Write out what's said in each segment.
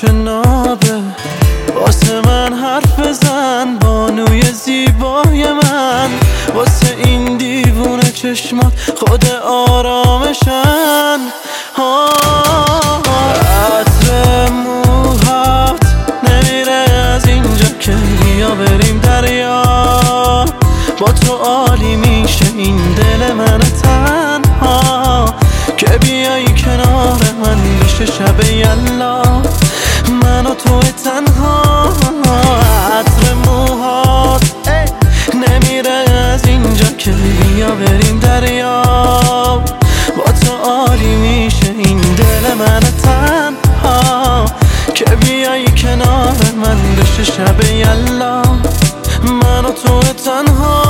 تشنابه. واسه من حرف بزن بانوی زیبای من، واسه این دیوونه چشمات خود آرامشن. عطر موهات نمیره از اینجا که بیا بریم دریا، با تو عالی میشه این دل من تنها، که بیایی کنار من بشه شب یلا من و تو تنها. عطر موهات نمیره از اینجا که بیا بریم دریا، با تو عالی میشه این دل من تنها، که بیایی کنار من بشه شب یلا من و تو تنها.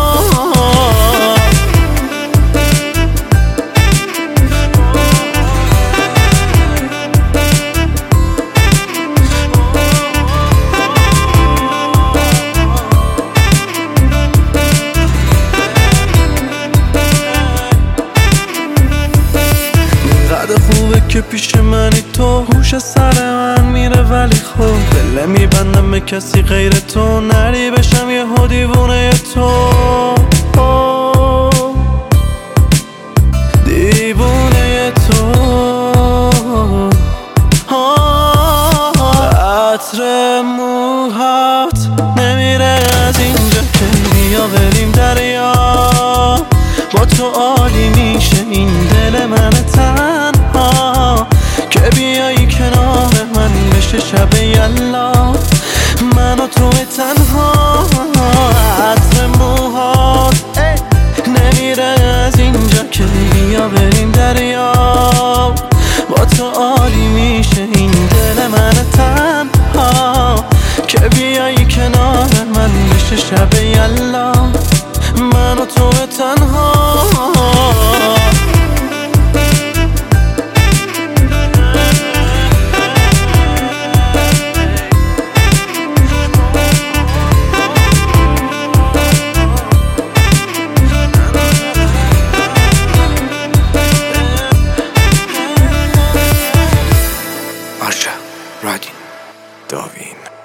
خوبه که پیش منی تو، هوش سر من میره ولی خوب دل میبندم به کسی غیر تو، نری بشم یه دیوونه تو، دیوونه تو. عطر موهات نمیره از اینجا که بیا بریم دریا، با تو عالی میشه این دل من تنها، که بیایی کنار من بشه شب یلا من و تو تنها. عطر موهات نمیره از اینجا که بیا بریم دریا، با تو عالی میشه این دل من تنها، که بیایی کنار من بشه شب یلا من و تو تنها. آرشا رادین داوین